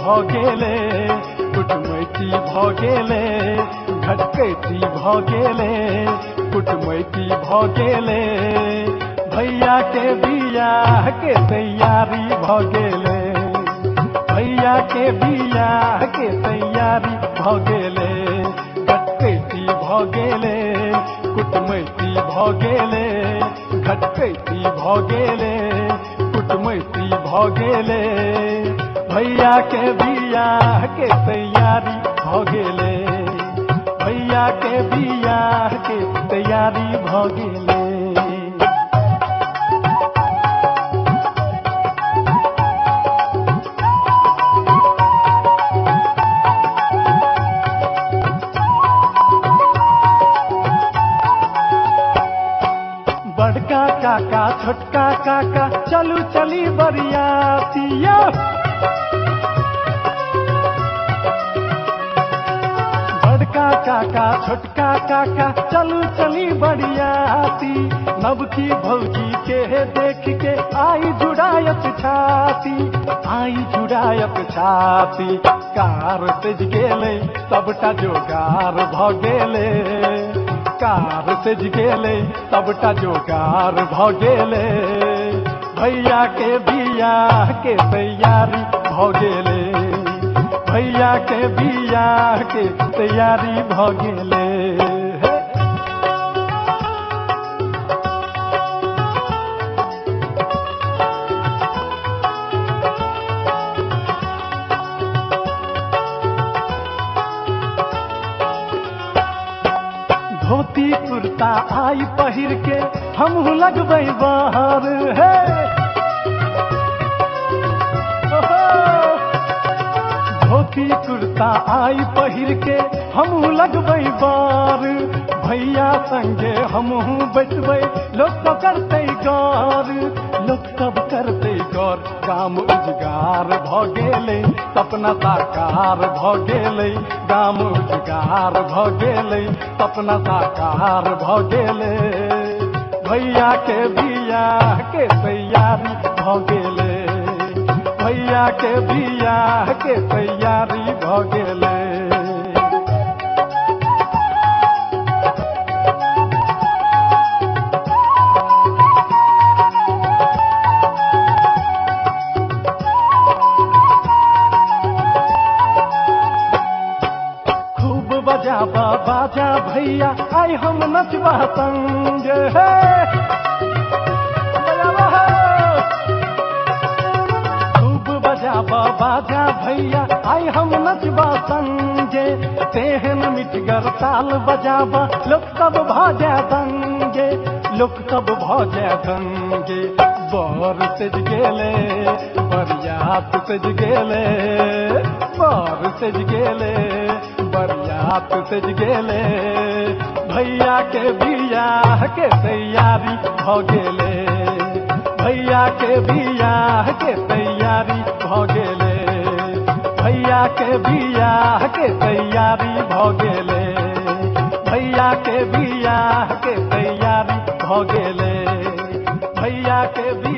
भ गेले, कुटमैती भ गेले, घटकैती भ गेले, कुटमैती भ गेले, भैया के बियाह के तैयारी भ गेले, भैया के बियाह के तैयारी भ गेले, घटकैती भ गेले, कुटमैती भ गेले, घटकैती भ गेले, कुटमैती भ गेले, भैया के बियाह के तैयारी भ गेले, भैया के बियाह के तैयारी भ गेले। बड़का काका छोटका काका चलू चली बरियातिया, बड़का काका छोटका काका चलू चली बरियाती, नवकी भौजी के देख के आई जुड़ायत छाती, आई जुड़ायत छाती, कार सज गेले सबटा जोगार भ गेले, कार सज गेले सबटा जोगार भ गेले, भैया के बियाह के तैयारी भ गेले, भैया के बियाह के तैयारी भ गेले। धोती कुर्ता आई पहिर के हमहू लगबै बाहर है, धोती कुर्ता आई पहिर के हमहू लगबै बार, भैया संगे हमहू बैठबै लोक तो करतै गौर, लोक सब करतै गौर, गाम उजगार भ गेलै, सपना साकार भ गेलै, गाम उजगार भ गेलै, सपना साकार भ गेलै, भैया के बियाह के तैयारी भ गेलै, भैया के बियाह के तैयारी भ गेलै। बजाबा बाजा भैया आई हम नचबा संग है, खूब बजाबा बाजा भैया आई हम नचबा संगे, तेहन मिठगर ताल बजाबा लोक सब भाजा दंगे, लोक सब भाजा दंगे, बर सज गेले बरियात सज गेले, बर सज गेले बरियात सज गेले, भैया के बियाह के तैयारी भ गेले, भैया के बियाह के तैयारी भ गेले, भैया के बियाह के तैयारी भ गेले, भैया के बियाह के तैयारी भ गेले, भैया के